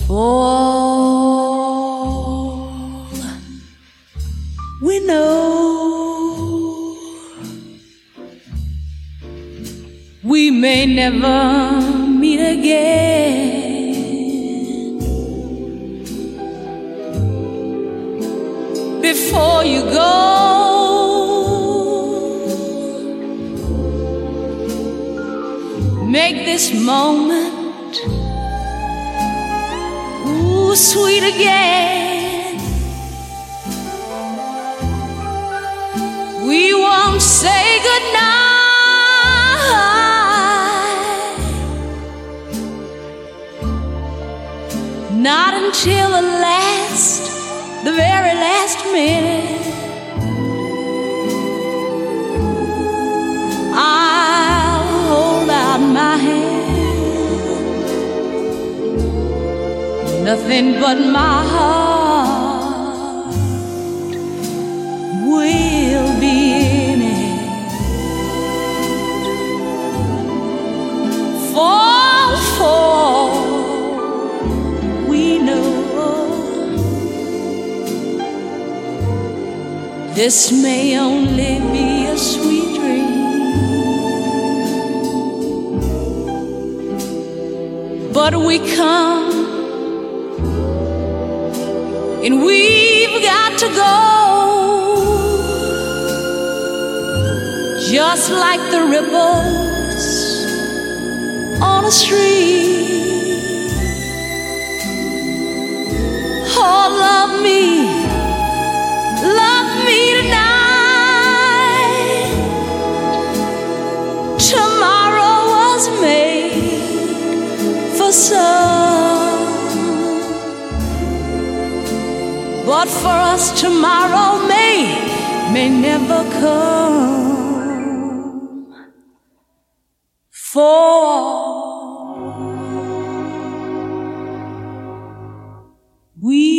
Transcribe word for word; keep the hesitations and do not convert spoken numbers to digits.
all we know, we may never meet again. Before you go, make this moment ooh, sweet again. We won't say goodnight, not until the last, the very last minute. I'll hold out my hand, nothing but my heart will be in it. For, for we know this may only be a sweet dream, but we come and we've got to go, just like the ripples on a stream. Oh, love me, love me tonight. Tomorrow was made for some, but for us tomorrow may, may never come. For we